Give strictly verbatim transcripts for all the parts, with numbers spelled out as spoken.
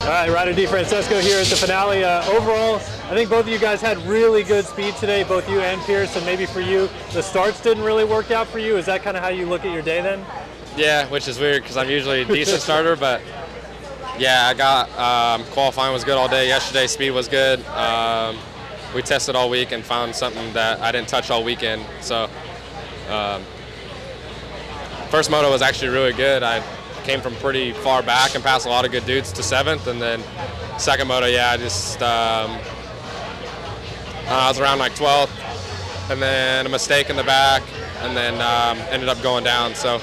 All right, Ryder DeFrancesco here at the finale. Uh, overall, I think both of you guys had really good speed today, both you and Pierce, and maybe for you, the starts didn't really work out for you. Is that kind of how you look at your day then? Yeah, which is weird because I'm usually a decent starter, but yeah, I got um, qualifying was good all day. Yesterday, speed was good. Um, we tested all week and found something that I didn't touch all weekend. So um, first moto was actually really good. I came from pretty far back and passed a lot of good dudes to seventh, and then second moto, yeah, I just um, I was around like twelfth, and then a mistake in the back, and then um, ended up going down. So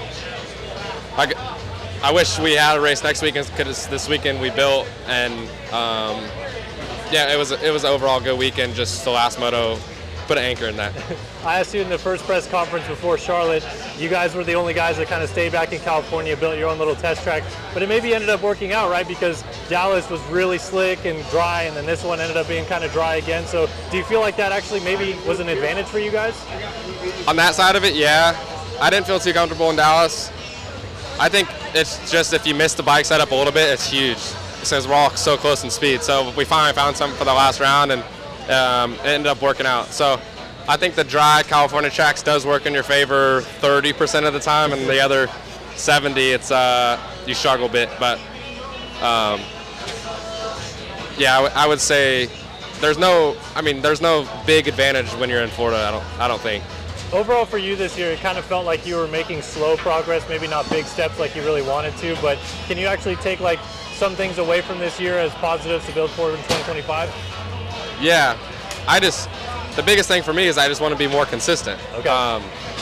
I, I wish we had a race next weekend because this weekend we built, and um, yeah, it was it was an overall good weekend. Just the last moto put an anchor in that. I asked you in the first press conference before Charlotte, you guys were the only guys that kind of stayed back in California, built your own little test track, but it maybe ended up working out, right? Because Dallas was really slick and dry, and then this one ended up being kind of dry again. So do you feel like that actually maybe was an advantage for you guys? On that side of it, yeah. I didn't feel too comfortable in Dallas. I think it's just if you miss the bike setup a little bit, it's huge. Because we're all so close in speed. So we finally found something for the last round, and um, it ended up working out. So I think the dry California tracks does work in your favor thirty percent of the time, and the other seventy, it's uh, you struggle a bit. But um, yeah, I, w- I would say there's no, I mean, there's no big advantage when you're in Florida. I don't, I don't think. Overall for you this year, it kind of felt like you were making slow progress, maybe not big steps like you really wanted to, but can you actually take like some things away from this year as positives to build forward in twenty twenty-five? Yeah, I just, the biggest thing for me is I just want to be more consistent. Okay. Um,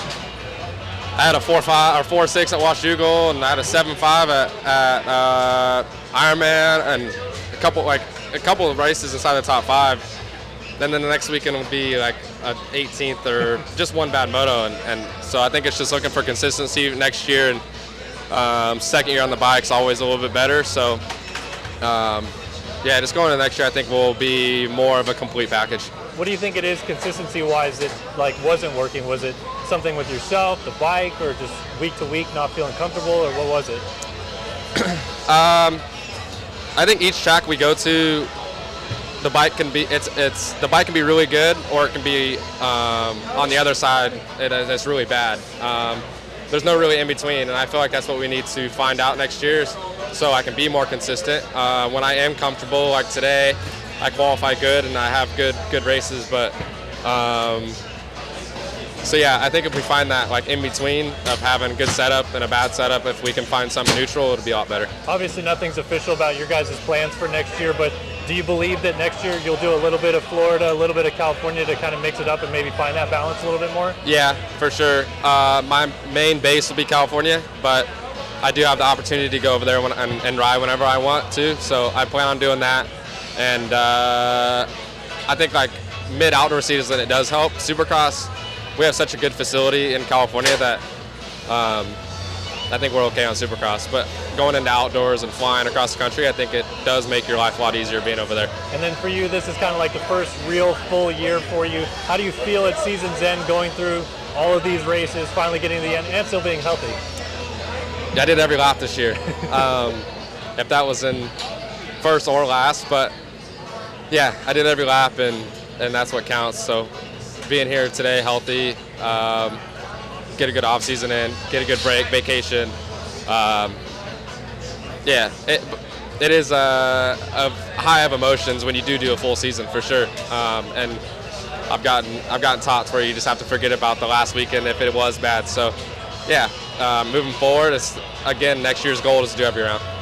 I had a four five or four six at Washougal, and I had a seven five at, at uh, Ironman, and a couple like a couple of races inside the top five. Then, then the next weekend will be like an eighteenth or just one bad moto, and, and so I think it's just looking for consistency next year. And um, second year on the bike's always a little bit better. So um, yeah, just going to next year, I think will be more of a complete package. What do you think it is consistency-wise that like wasn't working? Was it something with yourself, the bike, or just week to week not feeling comfortable, or what was it? um, I think each track we go to, the bike can be it's it's the bike can be really good, or it can be um, on the other side it, it's really bad. Um, there's no really in between, and I feel like that's what we need to find out next year, so I can be more consistent. Uh, when I am comfortable, like today, I qualify good and I have good good races, but um, so yeah, I think if we find that like in between of having a good setup and a bad setup, if we can find something neutral, it'll be a lot better. Obviously, nothing's official about your guys' plans for next year, but do you believe that next year you'll do a little bit of Florida, a little bit of California to kind of mix it up and maybe find that balance a little bit more? Yeah, for sure. Uh, my main base will be California, but I do have the opportunity to go over there when, and, and ride whenever I want to, so I plan on doing that. And uh, I think like mid-outdoor season it does help. Supercross, we have such a good facility in California that um, I think we're okay on Supercross, but going into outdoors and flying across the country, I think it does make your life a lot easier being over there. And then for you, this is kind of like the first real full year for you. How do you feel at season's end going through all of these races, finally getting to the end, and still being healthy? Yeah, I did every lap this year. um, if that was in first or last, but yeah, I did every lap, and, and that's what counts. So being here today healthy, um, get a good off season in, get a good break, vacation. Um, yeah, it, it is a, a high of emotions when you do do a full season for sure. Um, and I've gotten I've gotten taught where you just have to forget about the last weekend if it was bad. So yeah, uh, moving forward, it's, again, next year's goal is to do every round.